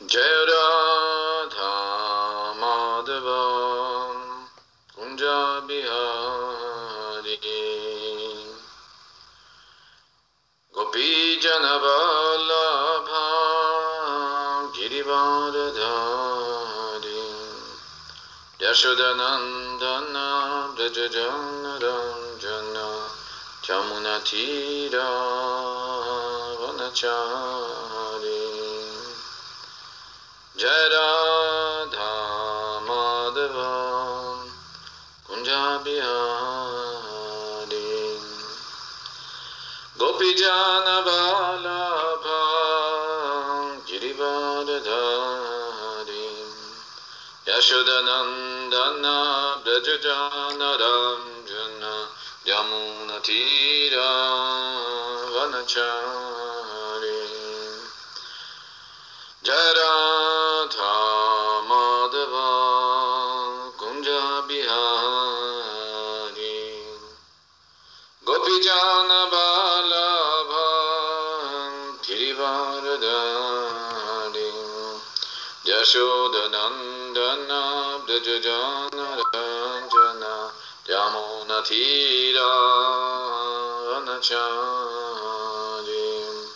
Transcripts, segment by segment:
Jai Radha Madhava Kunja Bihari Gopi Janavalabha Girivaradhari Yashodanandana Brajajanaranja Jamunatira Vanachari Jai Radha Madhava Kunja Bihari Gopi Jana Vallabha Girivaradhari Yashodanandana Brajajanaranja Jamunatira Vanachari Jai Radha Madhava Kunja Bihari Gopi Jana Vallabha Girivaradhari Yashodanandana Brajajanaranja Yamunatira Vanachari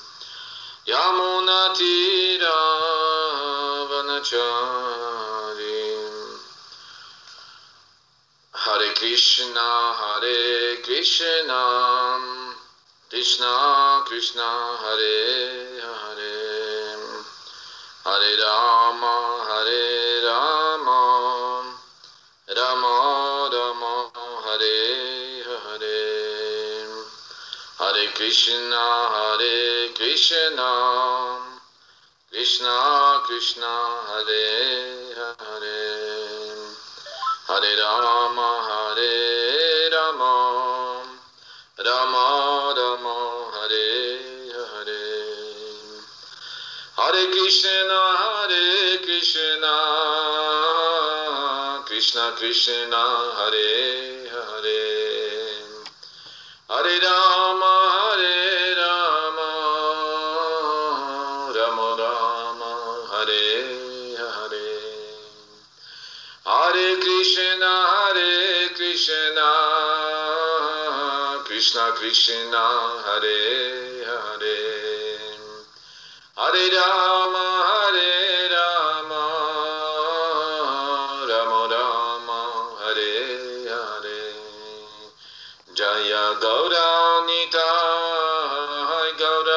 Yamunatira Vanachari Hare Krishna Krishna Krishna Hare Hare Hare Rama Rama Rama Hare Hare Hare Krishna Krishna Krishna Hare Hare Hare Rama Rama Rama Hare Hare Hare Krishna Krishna Krishna Hare Hare Hare Rama Rama Rama Hare Hare Hare Krishna Krishna Krishna Hare Hare Hare Rama Rama Rama Hare Hare Jaya Gauranitai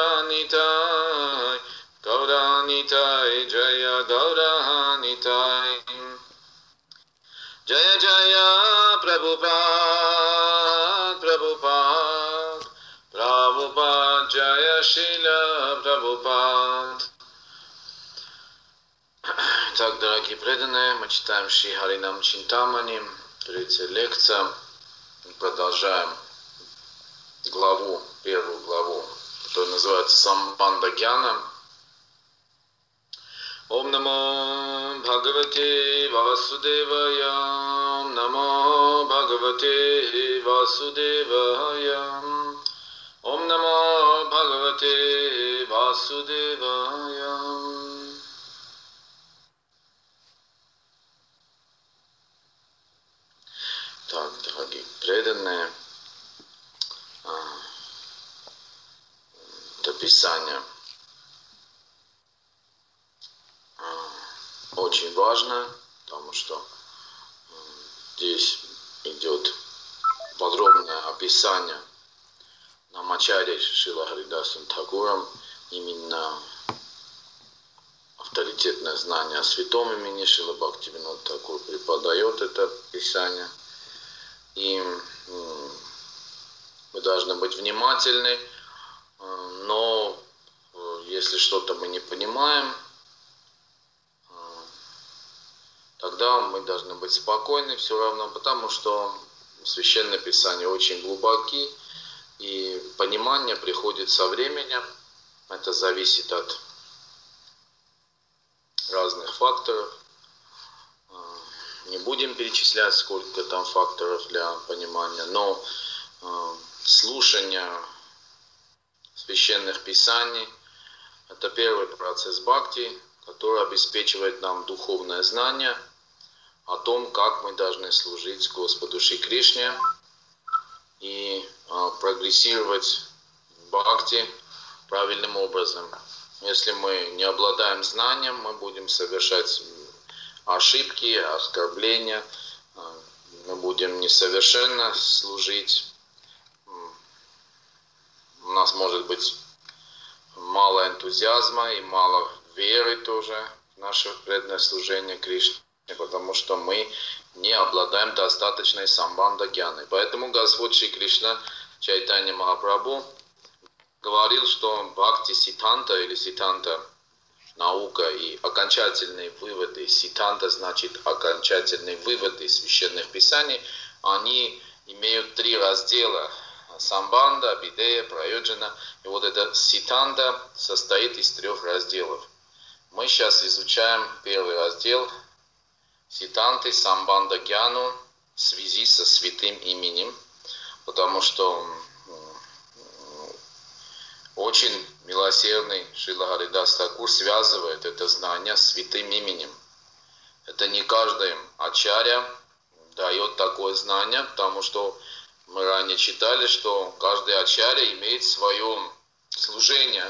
Gauranitai Jaya Gauranitai Jaya Jaya Prabhupada Jaya Shila Prabhupada. Так, дорогие преданные, мы читаем Шри Харинам Чинтамани, третья лекция. Продолжаем первую главу, которая называется Самбандха Гьяна. Ом намо Бхагавате Васудевая, Ом намо Бхагавате Васудевая, Ом намо Бхагавате Васудевая. Так, дорогие преданные, это Писание очень важно, потому что здесь идет подробное описание Намачарьей Шрила Харидасом Тхакуром, именно авторитетное знание о святом имени Шрила Бхактивинода Тхакур преподает это Писание. И мы должны быть внимательны, но если что-то мы не понимаем, тогда мы должны быть спокойны все равно, потому что Священное Писание очень глубоки, и понимание приходит со временем. Это зависит от разных факторов. Не будем перечислять, сколько там факторов для понимания, но слушание священных писаний — это первый процесс бхакти, который обеспечивает нам духовное знание о том, как мы должны служить Господу Шри Кришне и прогрессировать в бхакти правильным образом. Если мы не обладаем знанием, мы будем совершать ошибки, оскорбления, мы будем несовершенно служить. У нас может быть мало энтузиазма и мало веры тоже в наше преданное служение Кришне, потому что мы не обладаем достаточной самбанда гьяны. Поэтому Господь Шри Кришна Чайтанья Махапрабху говорил, что бхакти ситанта или ситанта наука и окончательные выводы, ситанта значит окончательные выводы священных писаний, они имеют 3 раздела: самбанда, абидея, прайоджана. И вот это ситанта состоит из 3 разделов. Мы сейчас изучаем первый раздел ситанты самбанда гьяну в связи со святым именем, потому что очень милосердный Шрила Харидас Такур связывает это знание с святым именем. Это не каждый ачарья дает такое знание, потому что мы ранее читали, что каждый ачарья имеет свое служение,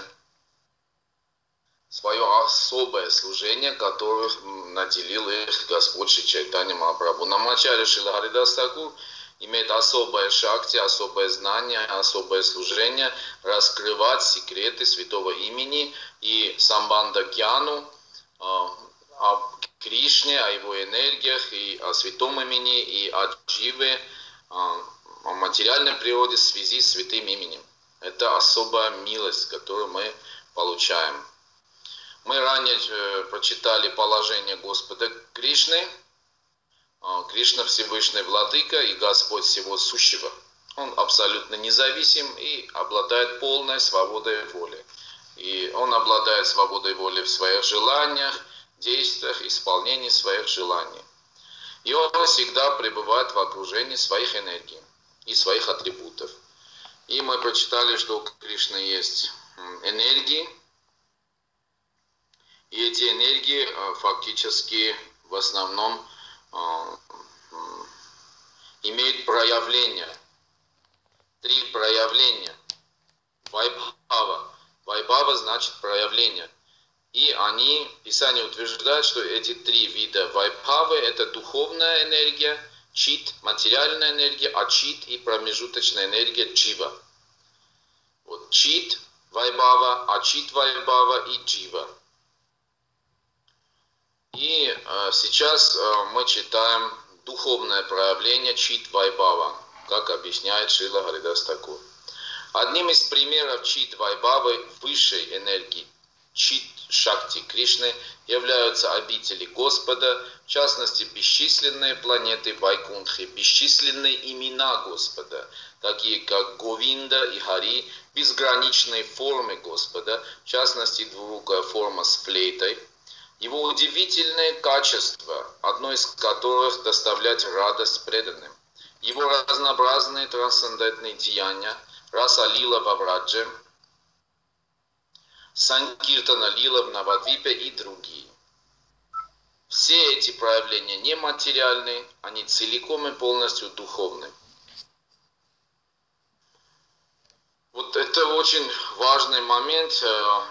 свое особое служение, которое наделил их Господь Шри Чайтанья Махапрабху. Нам ачарья Шрила Харидас Такур имеет особое шакти, особое знание, особое служение раскрывать секреты святого имени и самбанда гьяну, о Кришне, о его энергиях, и о святом имени, и о дживе, о материальной природе в связи с святым именем. Это особая милость, которую мы получаем. Мы ранее прочитали положение Господа Кришны. Кришна Всевышний Владыка и Господь всего сущего. Он абсолютно независим и обладает полной свободой воли. И он обладает свободой воли в своих желаниях, действиях, исполнении своих желаний. И он всегда пребывает в окружении своих энергий и своих атрибутов. И мы прочитали, что у Кришны есть энергии. И эти энергии фактически в основном имеют проявления. 3 проявления. Вайбхава. Вайбхава значит проявление. И они, Писание утверждает, что эти 3 вида вайбхавы — это духовная энергия, чит, материальная энергия, а чит и промежуточная энергия джива. Вот чит вайбхава, ачит вайбхава и джива. И сейчас мы читаем духовное проявление чит вайбхава, как объясняет Шрила Харидас Такур. Одним из примеров чит вайбхавы высшей энергии чит шакти Кришны являются обители Господа, в частности бесчисленные планеты Вайкунтхи, бесчисленные имена Господа, такие как Говинда и Хари, безграничные формы Господа, в частности двурукая форма с флейтой, его удивительные качества, одно из которых доставлять радость преданным, его разнообразные трансцендентные деяния, раса лила в Авраджи, Санкиртана лила в Навадвипе и другие. Все эти проявления нематериальны, они целиком и полностью духовны. Вот это очень важный момент,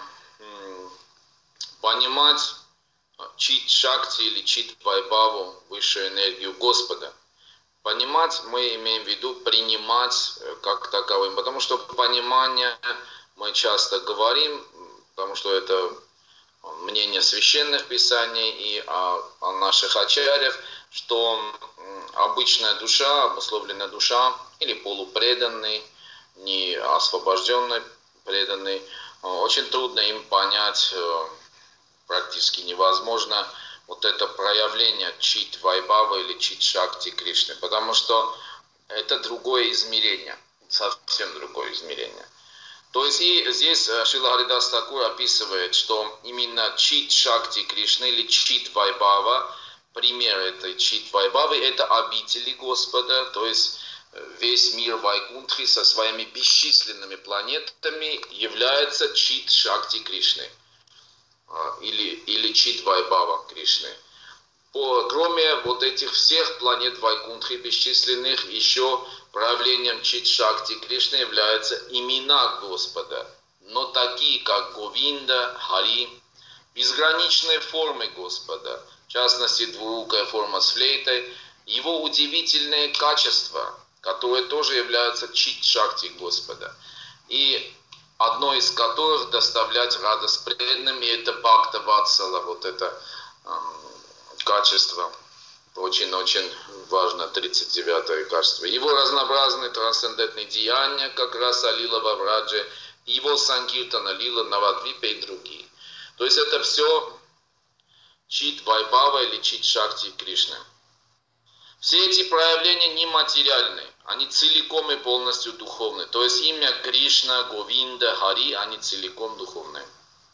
понимать чит шакти или чит вайбхаву, высшую энергию Господа. Понимать мы имеем в виду принимать как таковым, потому что понимание мы часто говорим, потому что это мнение священных писаний и о наших ачарьях, что обычная душа, обусловленная душа или полупреданный, не освобожденный преданный, очень трудно им понять, практически невозможно вот это проявление чит вайбхавы или чит шакти Кришны, потому что это другое измерение, совсем другое измерение. То есть и здесь Шрила Харидас Такур описывает, что именно чит шакти Кришны или чит вайбхава, пример этой чит вайбхавы, это обители Господа, то есть весь мир Вайкунтхи со своими бесчисленными планетами является чит шакти Кришны. или чит Вайбхава Кришны. Кроме вот этих всех планет Вайкунтхи бесчисленных, еще проявлением чит Шакти Кришны являются имена Господа, но такие как Говинда, Хари, безграничные формы Господа, в частности двуукая форма с флейтой, его удивительные качества, которые тоже являются чит Шакти Господа, и одно из которых доставлять радость преданным, и это Бхакта Ватсала, вот это качество, очень-очень важно, 39-е качество. Его разнообразные трансцендентные деяния, как раз Алила Вавраджи, его Санкиртана, Лила, Навадвипа и другие. То есть это все чит Вайбхава или чит Шакти Кришны. Все эти проявления нематериальны, они целиком и полностью духовны. То есть имя Кришна, Говинда, Хари, они целиком духовные.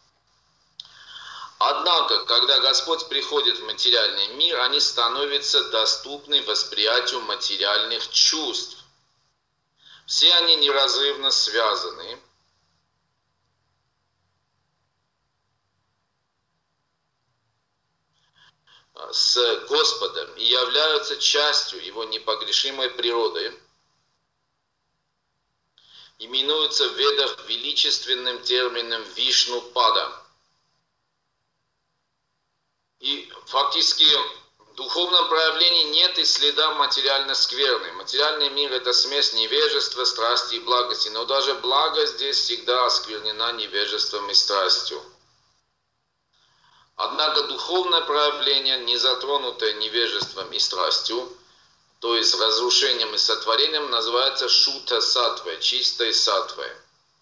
Однако, когда Господь приходит в материальный мир, они становятся доступны восприятию материальных чувств. Все они неразрывно связаны с Господом и являются частью Его непогрешимой природы, именуются в Ведах величественным термином Вишну-пада. И фактически в духовном проявлении нет и следа материальной скверны. Материальный мир – это смесь невежества, страсти и благости, но даже благость здесь всегда осквернена невежеством и страстью. Однако духовное проявление, не затронутое невежеством и страстью, то есть разрушением и сотворением, называется шута сатвой, чистой сатвой.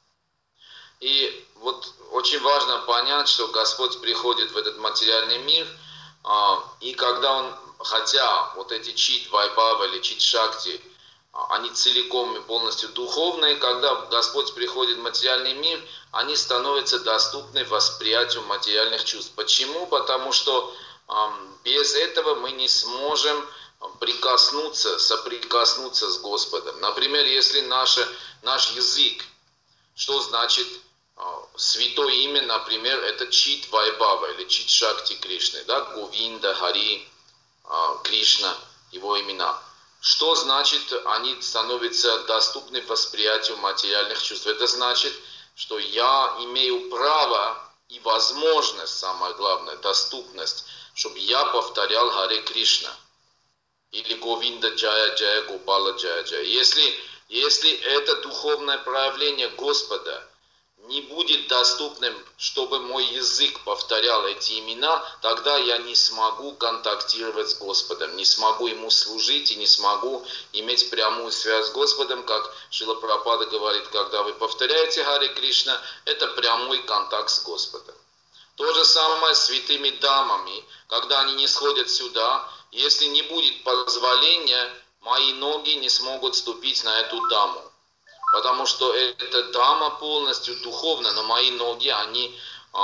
И вот очень важно понять, что Господь приходит в этот материальный мир, и когда Он, хотя вот эти чит Вайбхава или чит Шакти, они целиком и полностью духовные, когда Господь приходит в материальный мир, они становятся доступны восприятию материальных чувств. Почему? Потому что без этого мы не сможем соприкоснуться с Господом. Например, если наш язык, что значит святое имя, например, это чит Вайбхава или чит Шакти Кришны, да? Говинда, Хари, Кришна, его имена. Что значит, они становятся доступны восприятию материальных чувств? Это значит, что я имею право и возможность, самое главное, доступность, чтобы я повторял Харе Кришна. Или Говинда Джая Джая, Гопала Джая Джая. Если это духовное проявление Господа не будет доступным, чтобы мой язык повторял эти имена, тогда я не смогу контактировать с Господом, не смогу Ему служить и не смогу иметь прямую связь с Господом, как Шрила Прабхупада говорит, когда вы повторяете Харе Кришна, это прямой контакт с Господом. То же самое с святыми дамами, когда они не сходят сюда, если не будет позволения, мои ноги не смогут ступить на эту даму. Потому что эта дама полностью духовна, но мои ноги, они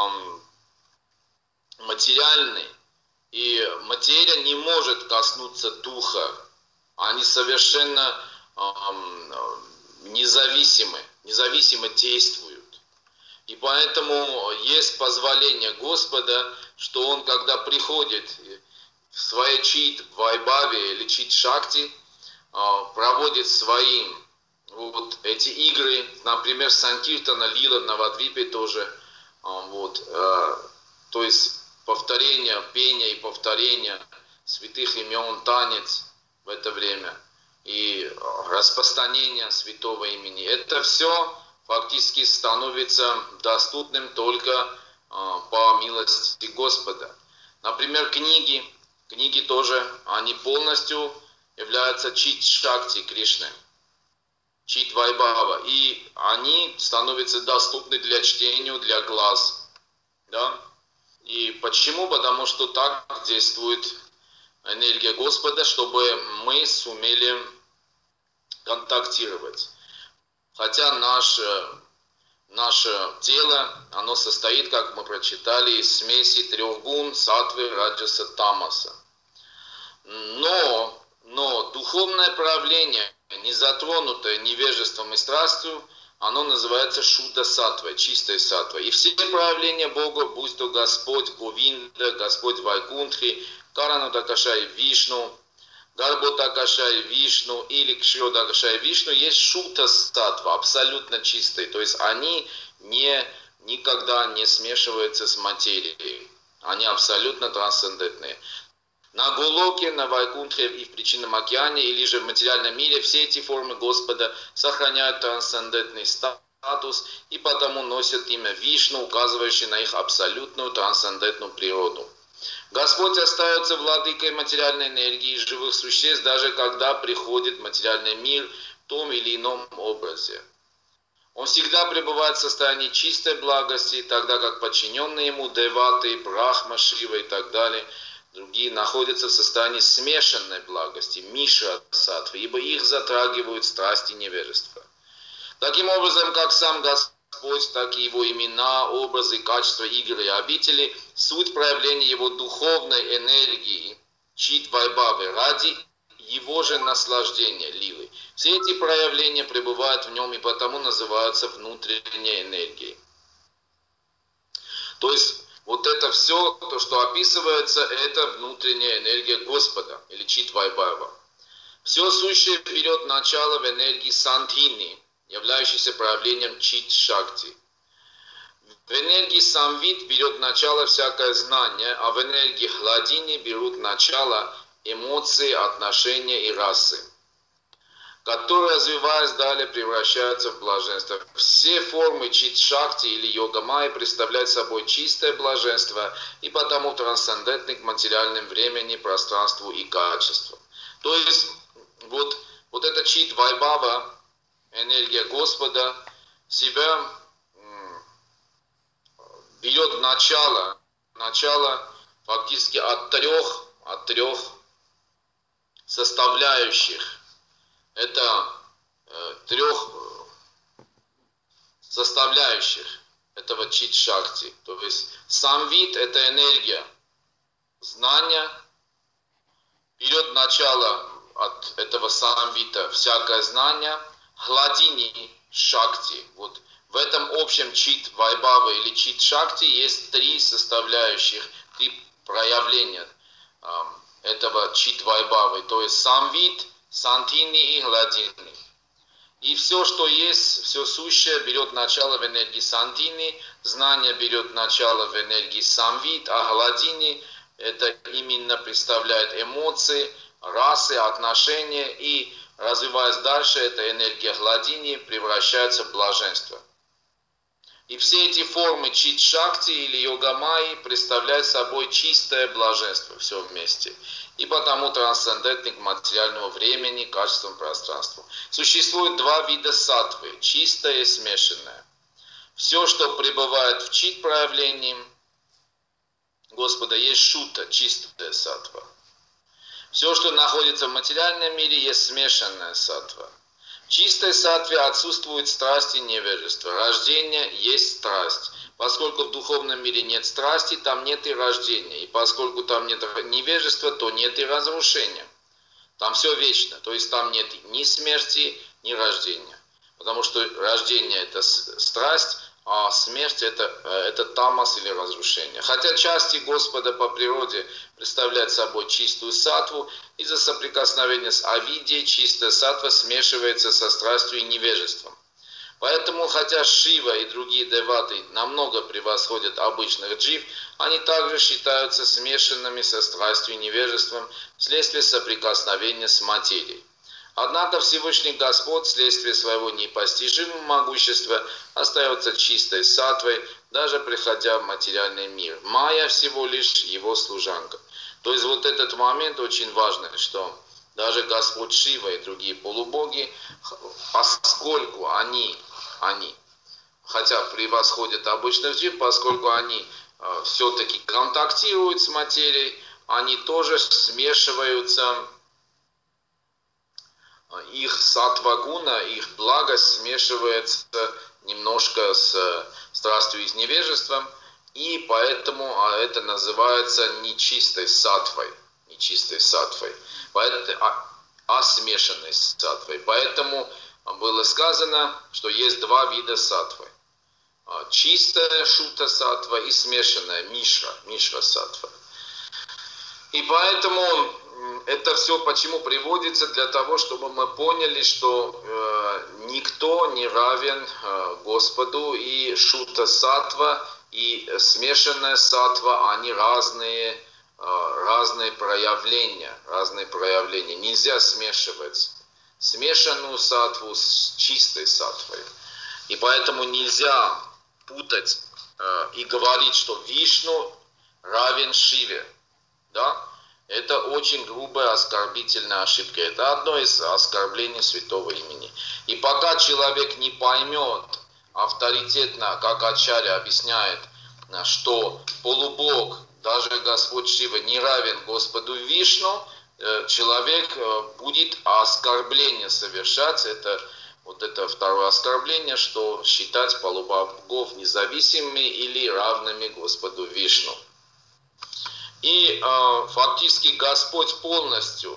материальны. И материя не может коснуться духа. Они совершенно независимо действуют. И поэтому есть позволение Господа, что Он, когда приходит в своей чит Вайбхаве или чит Шакти, проводит своим вот эти игры, например, Санкиртана, Лила, Навадвипе тоже, то есть повторение, пение и повторение святых имен, танец в это время и распространение святого имени. Это все фактически становится доступным только по милости Господа. Например, книги тоже, они полностью являются чит Шакти Кришны, чит Вайбхава, и они становятся доступны для чтения, для глаз. Да? И почему? Потому что так действует энергия Господа, чтобы мы сумели контактировать. Хотя наше тело, оно состоит, как мы прочитали, из смеси трех гун, сатвы, раджаса, тамаса. Но духовное проявление, не затронутое невежеством и страстью, оно называется Шудда Саттвой, чистой саттвой. И все проявления Бога, будь то Господь Говинда, Господь Вайкунтхи, Каранутакашай Вишну, Гарботакашай Вишну или Кшиодакашай Вишну, есть Шудда Саттва, абсолютно чистые. То есть они никогда не смешиваются с материей. Они абсолютно трансцендентные. На Голоке, на Вайкунтхе и в причинном океане, или же в материальном мире все эти формы Господа сохраняют трансцендентный статус и потому носят имя Вишну, указывающее на их абсолютную трансцендентную природу. Господь остается владыкой материальной энергии живых существ, даже когда приходит материальный мир в том или ином образе. Он всегда пребывает в состоянии чистой благости, тогда как подчиненные ему деваты, Брахма, Шива и так далее, другие находятся в состоянии смешанной благости, Мишра Саттвы, ибо их затрагивают страсти невежества. Таким образом, как сам Господь, так и его имена, образы, качества, игры и обители, суть проявления его духовной энергии, Чит Вайбхавы, ради его же наслаждения, лилы. Все эти проявления пребывают в нем и потому называются внутренней энергией. То есть, вот это все, то, что описывается, это внутренняя энергия Господа, или Чит Вайбхава. Все сущее берет начало в энергии Сандхини, являющейся проявлением Чит Шакти. В энергии Самвит берет начало всякое знание, а в энергии Хладини берут начало эмоции, отношения и расы, которые, развиваясь далее, превращаются в блаженство. Все формы Чит-Шакти или Йога-Майи представляют собой чистое блаженство и потому трансцендентны к материальным времени, пространству и качеству. То есть, вот эта Чит-Вайбхава, энергия Господа, себя берет начало фактически от трех составляющих. Это трех составляющих этого Чит-Шакти. То есть сам вид – это энергия, знания, берет начало от этого самвита всякое знание, Хладини Шакти. Вот в этом общем Чит-Вайбхавы или Чит-Шакти есть три составляющих, три проявления этого Чит-Вайбхавы. То есть сам вид, Сантини и Хладини. И все, что есть, все сущее берет начало в энергии Сантини, знание берет начало в энергии Самвит, а Хладини это именно представляет эмоции, расы, отношения, и развиваясь дальше, эта энергия Хладини превращается в блаженство. И все эти формы Чит-Шакти или Йога-Майи представляют собой чистое блаженство, все вместе. И потому трансцендентны к материальному времени, качествам пространству. Существует два вида саттвы, чистое и смешанное. Все, что пребывает в чит-проявлении Господа, есть шута, чистая саттва. Все, что находится в материальном мире, есть смешанная саттва. В чистой саттве отсутствует страсть и невежество. Рождение есть страсть. Поскольку в духовном мире нет страсти, там нет и рождения. И поскольку там нет невежества, то нет и разрушения. Там все вечно. То есть там нет ни смерти, ни рождения. Потому что рождение – это страсть, а смерть – это тамас или разрушение. Хотя части Господа по природе представляют собой чистую саттву, из-за соприкосновения с авидией чистая саттва смешивается со страстью и невежеством. Поэтому, хотя Шива и другие деваты намного превосходят обычных джив, они также считаются смешанными со страстью и невежеством вследствие соприкосновения с материей. Однако Всевышний Господь вследствие своего непостижимого могущества остается чистой саттвой, даже приходя в материальный мир. Майя всего лишь его служанка. То есть вот этот момент очень важный, что даже Господь Шива и другие полубоги, поскольку они хотя превосходят обычных джив, поскольку они все-таки контактируют с материей, они тоже смешиваются, их саттва-гуна, их благость смешивается немножко с страстью и с невежеством, и поэтому это называется нечистой саттвой, а смешанной саттвой. Поэтому было сказано, что есть два вида саттвы. Чистая шутта саттва и смешанная мишра саттва. И поэтому это все почему приводится? Для того, чтобы мы поняли, что никто не равен Господу, и шутта саттва, и смешанная саттва, они разные проявления. Нельзя смешивать смешанную саттву с чистой саттвой. И поэтому нельзя путать и говорить, что Вишну равен Шиве. Да? Это очень грубая оскорбительная ошибка. Это одно из оскорблений святого имени. И пока человек не поймет авторитетно, как Ачарья объясняет, что полубог, даже Господь Шива, не равен Господу Вишну, человек будет оскорбление совершать. Это второе оскорбление, что считать полубогов независимыми или равными Господу Вишну. И фактически Господь полностью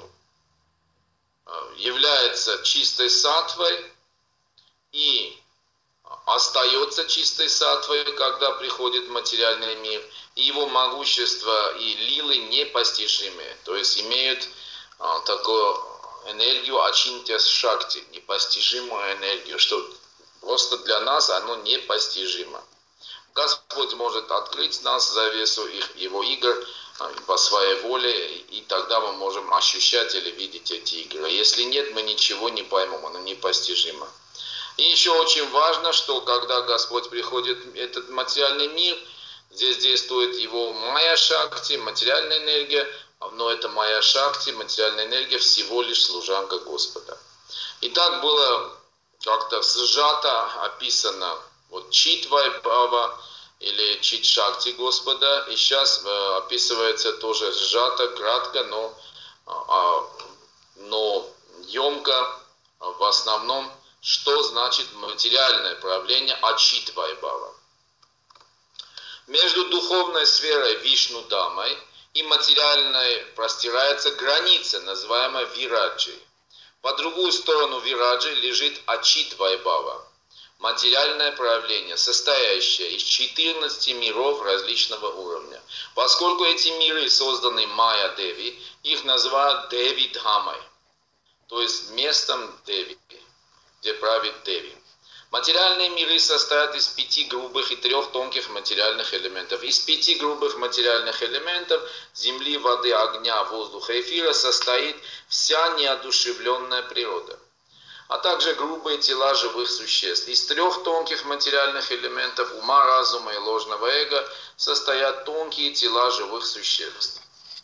является чистой саттвой и остается чистой саттвой, когда приходит материальный мир. И его могущество и лилы непостижимые, то есть имеют такую энергию ачинтя шакти, непостижимую энергию, что просто для нас оно непостижимо. Господь может открыть нас завесу его игр по своей воле, и тогда мы можем ощущать или видеть эти игры. Если нет, мы ничего не поймем, оно непостижимо. И еще очень важно, что когда Господь приходит в этот материальный мир, здесь действует его майя шакти, материальная энергия, но это майя шакти, материальная энергия, всего лишь служанка Господа. И так было как-то сжато описано чит вайбхава или чит шакти Господа, и сейчас описывается тоже сжато, кратко, но емко, в основном, что значит материальное проявление ачит вайбхава. Между духовной сферой Вишну Дамой и материальной простирается граница, называемая Вираджи. По другую сторону Вираджи лежит Ачит Вайбхава, материальное проявление, состоящее из 14 миров различного уровня. Поскольку эти миры созданы Майя Деви, их называют Деви Дхамой, то есть местом Деви, где правит Деви. Материальные миры состоят из 5 грубых и 3 тонких материальных элементов. Из 5 грубых материальных элементов земли, воды, огня, воздуха, эфира состоит вся неодушевленная природа, а также грубые тела живых существ. Из 3 тонких материальных элементов ума, разума и ложного эго состоят тонкие тела живых существ.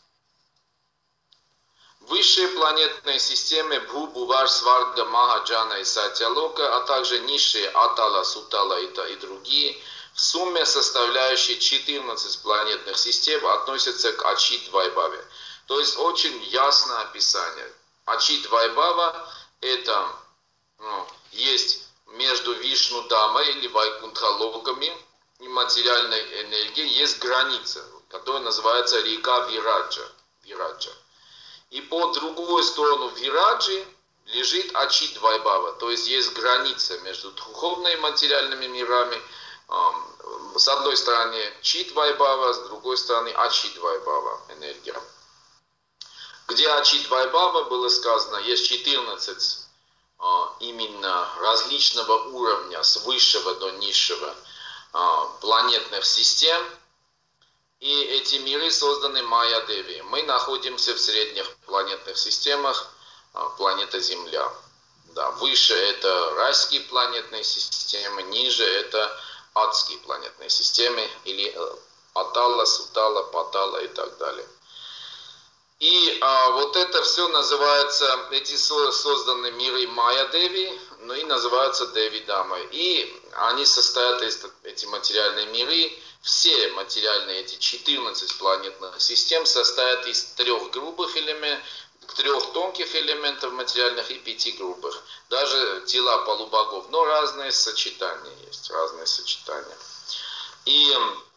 Высшие планетные системы Бху, Бувар, Сварга, Маха, Джана и Сатьялока, а также низшие Атала, Сутала и другие, в сумме составляющие 14 планетных систем, относятся к Ачит Вайбхаве. То есть очень ясное описание. Ачит Вайбхава это есть между Вишну Дамой или Вайкунтха локами и материальной энергией есть граница, которая называется река Вираджа. И по другую сторону Вираджи лежит Ачит Вайбхава, то есть граница между духовными и материальными мирами. С одной стороны Чит Вайбхава, с другой стороны Ачит Вайбхава, энергия. Где Ачит Вайбхава было сказано, есть 14 именно различного уровня, с высшего до низшего планетных систем. И эти миры созданы Майя Деви. Мы находимся в средних планетных системах, планета Земля. Да, выше это райские планетные системы, ниже это адские планетные системы, или Атала, Сутала, Патала и так далее. И вот это все называется, эти созданные миры Майя Деви, ну и называются Деви Дамой. И они состоят из, эти материальные миры, все материальные, эти 14 планетных систем состоят из 3 грубых элементов, 3 тонких элементов материальных и 5 грубых. Даже тела полубогов, но разные сочетания есть, разные сочетания. И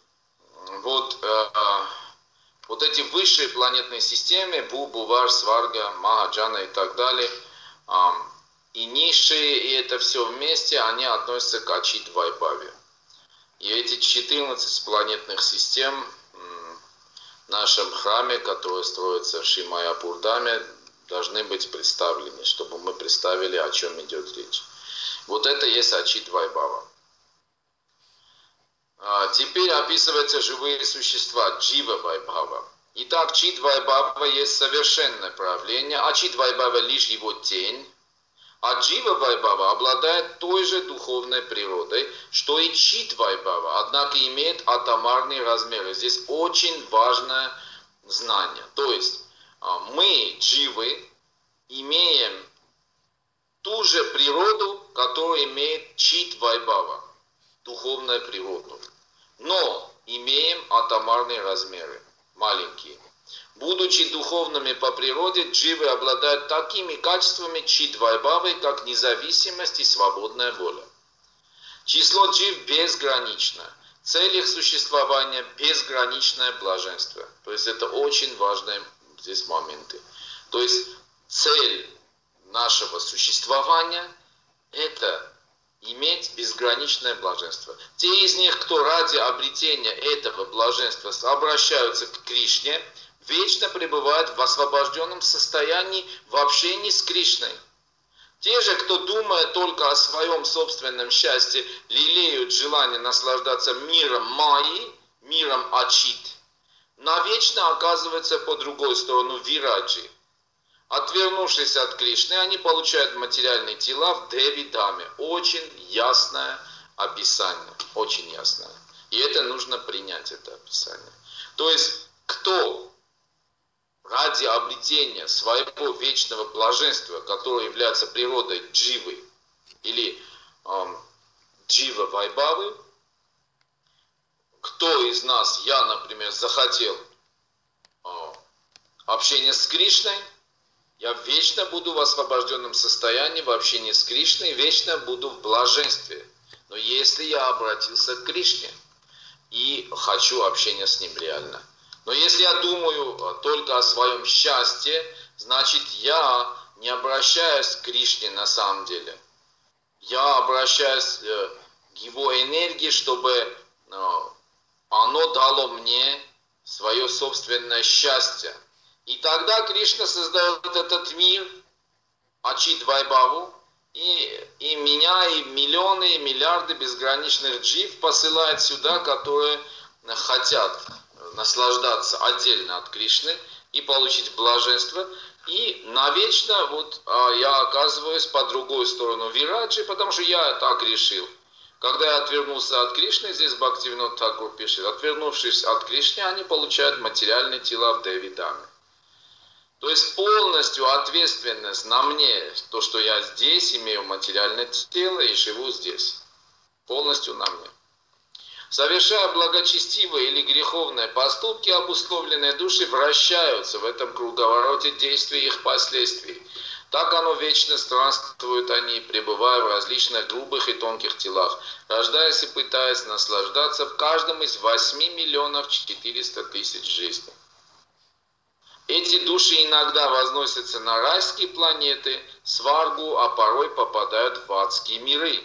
вот эти высшие планетные системы, Бу, Бувар, Сварга, Маха, Джана и так далее, и низшие, и это все вместе, они относятся к Ачит Вайбхаве. И эти 14 планетных систем в нашем храме, который строится в Шри-Майяпур-Даме, должны быть представлены, чтобы мы представили, о чем идет речь. Вот это есть Ачит Вайбхава. Теперь описываются живые существа, Джива Вайбхава. Итак, Чит Вайбхава есть совершенное проявление, а Чит Вайбхава лишь его тень. А Джива Вайбхава обладает той же духовной природой, что и Чит Вайбхава, однако имеет атомарные размеры. Здесь очень важное знание. То есть мы, дживы, имеем ту же природу, которую имеет Чит Вайбхава, духовную природу. Но имеем атомарные размеры, маленькие. Будучи духовными по природе, дживы обладают такими качествами Чит Вайбхавы, как независимость и свободная воля. Число джив безгранично. Цель их существования – безграничное блаженство. То есть это очень важные здесь моменты. То есть цель нашего существования – это иметь безграничное блаженство. Те из них, кто ради обретения этого блаженства обращаются к Кришне, вечно пребывают в освобожденном состоянии в общении с Кришной. Те же, кто думает только о своем собственном счастье, лелеют желание наслаждаться миром Майи, миром Ачит, навечно оказываются по другой сторону Вираджи. Отвернувшись от Кришны, они получают материальные тела в Деви-даме. Очень ясное описание, очень ясное. И это нужно принять, это описание. То есть, кто ради обретения своего вечного блаженства, которое является природой дживы или джива вайбхавы, кто из нас, я, например, захотел общения с Кришной, я вечно буду в освобожденном состоянии, в общении с Кришной, вечно буду в блаженстве. Но если я обратился к Кришне и хочу общения с Ним реально. Но если я думаю только о своем счастье, значит я не обращаюсь к Кришне на самом деле. Я обращаюсь к Его энергии, чтобы оно дало мне свое собственное счастье. И тогда Кришна создает этот мир, Ачит Вайбхаву, и меня, и миллионы, и миллиарды безграничных джив посылает сюда, которые хотят наслаждаться отдельно от Кришны и получить блаженство. И навечно вот я оказываюсь по другую сторону Вираджи, потому что я так решил. Когда я отвернулся от Кришны, здесь Бхактивинода Тхакур пишет, отвернувшись от Кришны, они получают материальные тела в Деви-даме. То есть полностью ответственность на мне, то, что я здесь имею материальное тело и живу здесь. Полностью на мне. Совершая благочестивые или греховные поступки, обусловленные души вращаются в этом круговороте действий и их последствий. Так оно вечно странствуют они, пребывая в различных грубых и тонких телах, рождаясь и пытаясь наслаждаться в каждом из 8 миллионов 400 тысяч жизней. Эти души иногда возносятся на райские планеты, сваргу, а порой попадают в адские миры.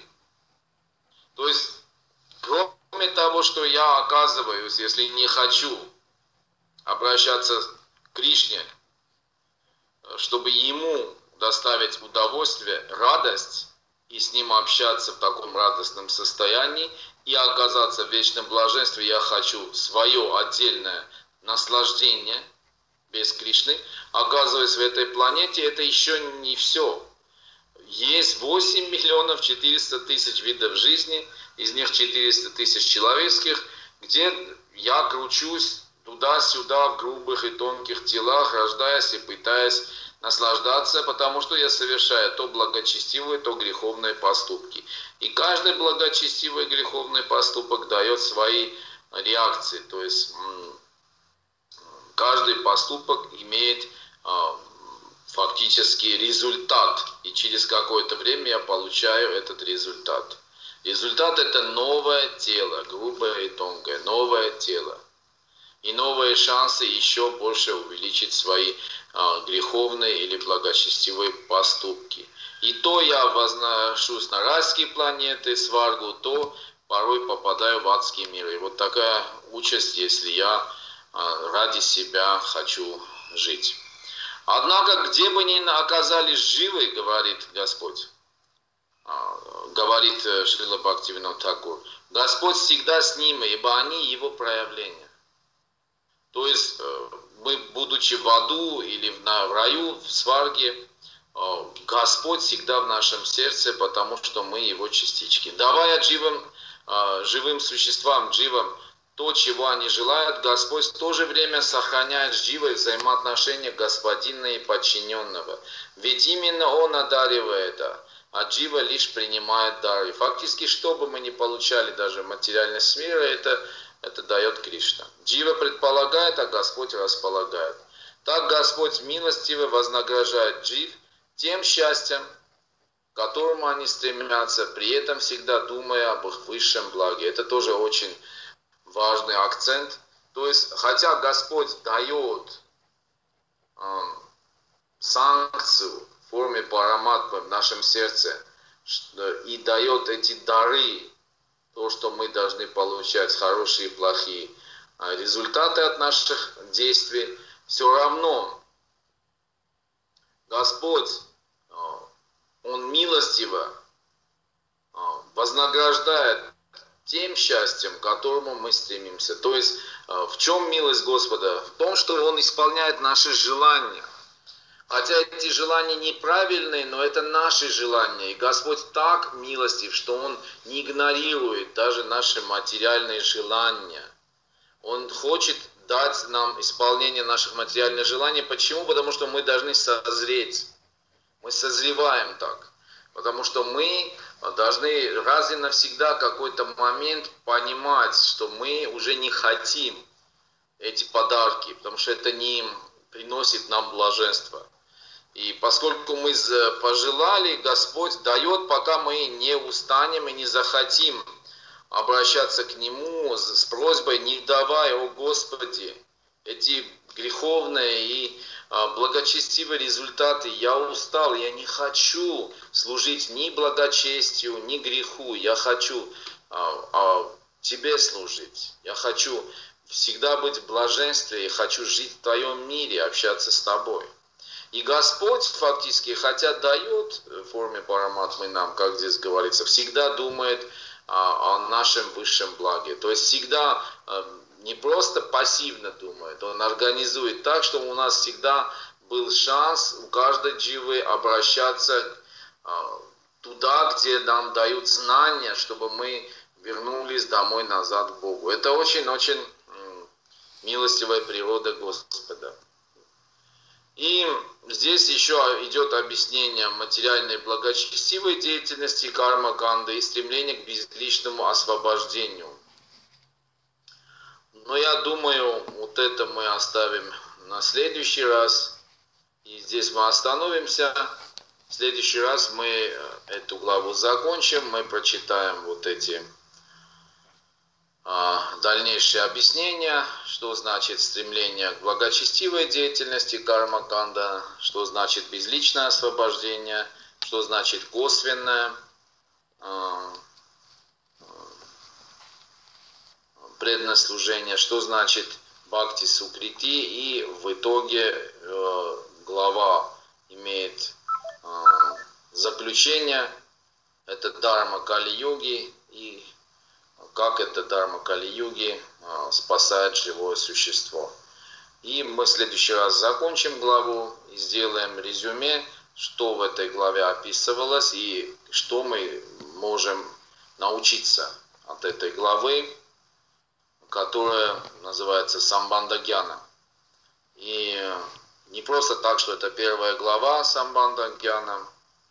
То есть, кроме того, что я оказываюсь, если не хочу обращаться к Кришне, чтобы ему доставить удовольствие, радость, и с ним общаться в таком радостном состоянии, и оказаться в вечном блаженстве, я хочу свое отдельное наслаждение без Кришны, оказываясь в этой планете, это еще не все. Есть 8 миллионов 400 тысяч видов жизни, из них 400 тысяч человеческих, где я кручусь туда-сюда в грубых и тонких телах, рождаясь и пытаясь наслаждаться, потому что я совершаю то благочестивые, то греховные поступки. И каждый благочестивый греховный поступок дает свои реакции, то есть каждый поступок имеет фактически результат, и через какое-то время я получаю этот результат. Результат – это новое тело, грубое и тонкое, новое тело. И новые шансы еще больше увеличить свои греховные или благочестивые поступки. И то я возношусь на райские планеты, сваргу, то порой попадаю в адский мир. И вот такая участь, если я ради себя хочу жить. Однако, где бы ни оказались живы, говорит Господь, говорит Шрила Бхактивинода Тхакур, Господь всегда с ними, ибо они Его проявления. То есть, мы, будучи в аду или в раю, в сварге, Господь всегда в нашем сердце, потому что мы Его частички. Давая живым существам, дживам, то, чего они желают, Господь в то же время сохраняет с дживой взаимоотношения господина и подчиненного. Ведь именно Он одаривает, а джива лишь принимает дар. И фактически, что бы мы ни получали даже в материальность мира, это дает Кришна. Джива предполагает, а Господь располагает. Так Господь милостиво вознаграждает джив тем счастьем, к которому они стремятся, при этом всегда думая об их высшем благе. Это тоже очень важный акцент. То есть, хотя Господь дает санкцию в форме параматмы в нашем сердце и дает эти дары, то, что мы должны получать, хорошие и плохие результаты от наших действий, все равно Господь, Он милостиво вознаграждает тем счастьем, к которому мы стремимся. То есть, в чем милость Господа? В том, что Он исполняет наши желания. Хотя эти желания неправильные, но это наши желания. И Господь так милостив, что Он не игнорирует даже наши материальные желания. Он хочет дать нам исполнение наших материальных желаний. Почему? Потому что мы должны созреть. Мы созреваем так. Потому что мы должны раз и навсегда какой-то момент понимать, что мы уже не хотим эти подарки, потому что это не приносит нам блаженство. И поскольку мы пожелали, Господь дает, пока мы не устанем и не захотим обращаться к Нему с просьбой: не давай, о Господи, эти греховные и благочестивые результаты. Я устал, я не хочу служить ни благочестию, ни греху. Я хочу Тебе служить. Я хочу всегда быть в блаженстве и хочу жить в Твоем мире, общаться с Тобой. И Господь фактически, хотя дает в форме параматмы нам, как здесь говорится, всегда думает о нашем высшем благе. То есть всегда не просто пассивно думает, Он организует так, чтобы у нас всегда был шанс у каждой дживы обращаться туда, где нам дают знания, чтобы мы вернулись домой назад к Богу. Это очень-очень милостивая природа Господа. И здесь еще идет объяснение материальной благочестивой деятельности карма-канды и стремление к безличному освобождению. Но я думаю, вот это мы оставим на следующий раз. И здесь мы остановимся. В следующий раз мы эту главу закончим. Мы прочитаем вот эти дальнейшие объяснения, что значит стремление к благочестивой деятельности карма-канда, что значит безличное освобождение, что значит косвенное преданное служение, что значит бхакти сукрити, и в итоге глава имеет заключение, это дхарма Кали-юги, и как эта дхарма Кали-юги спасает живое существо. И мы в следующий раз закончим главу и сделаем резюме, что в этой главе описывалось и что мы можем научиться от этой главы, которая называется Самбандха Гьяна. И не просто так, что это первая глава Самбандха Гьяна,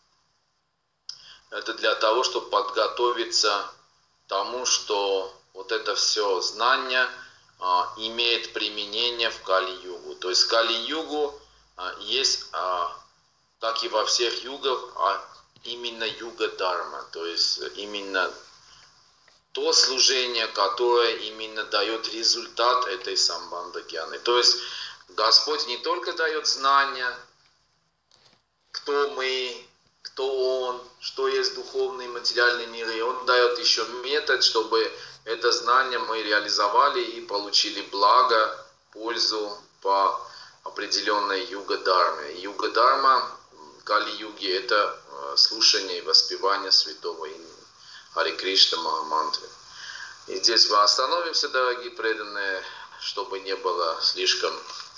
это для того, чтобы подготовиться к тому, что вот это все знание имеет применение в Кали-югу. То есть в Кали-югу есть, как и во всех югах, именно юга-дharma, то есть именно то служение, которое именно дает результат этой Самбандха Гьяны. То есть Господь не только дает знания, кто кто он, что есть духовный и материальный мир. И он дает еще метод, чтобы это знание мы реализовали и получили благо, пользу по определенной юга-дарме. Юга-дарма, Кали-юги, это слушание и воспевание святого имени Харе Кришна Махамантры. И здесь мы остановимся, дорогие преданные, чтобы не было слишком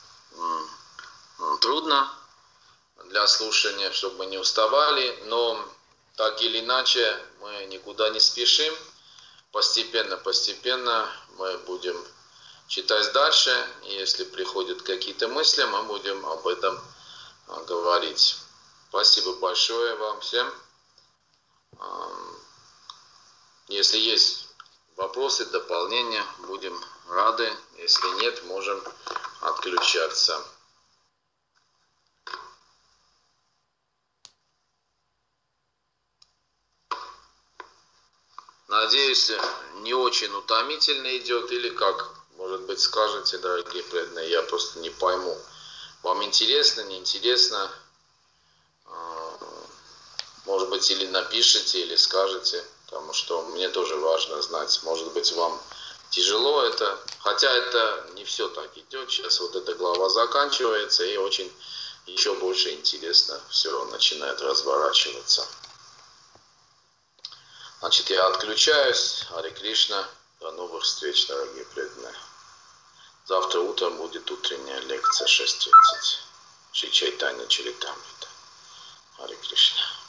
трудно для слушания, чтобы мы не уставали. Но так или иначе мы никуда не спешим. Постепенно мы будем читать дальше. И если приходят какие-то мысли, мы будем об этом говорить. Спасибо большое вам всем. Если есть вопросы, дополнения, будем рады. Если нет, можем отключаться. Надеюсь, не очень утомительно идет, или как, может быть, скажете, дорогие преданные, я просто не пойму. Вам интересно, неинтересно? Может быть, или напишите, или скажете, потому что мне тоже важно знать. Может быть, вам тяжело это, хотя это не все так идет. Сейчас вот эта глава заканчивается, и очень еще больше интересно все начинает разворачиваться. Значит, я отключаюсь. Харе Кришна. До новых встреч, дорогие преданные. Завтра утром будет утренняя лекция 6:30. Шри Чайтанья Чаритамрита. Харе Кришна.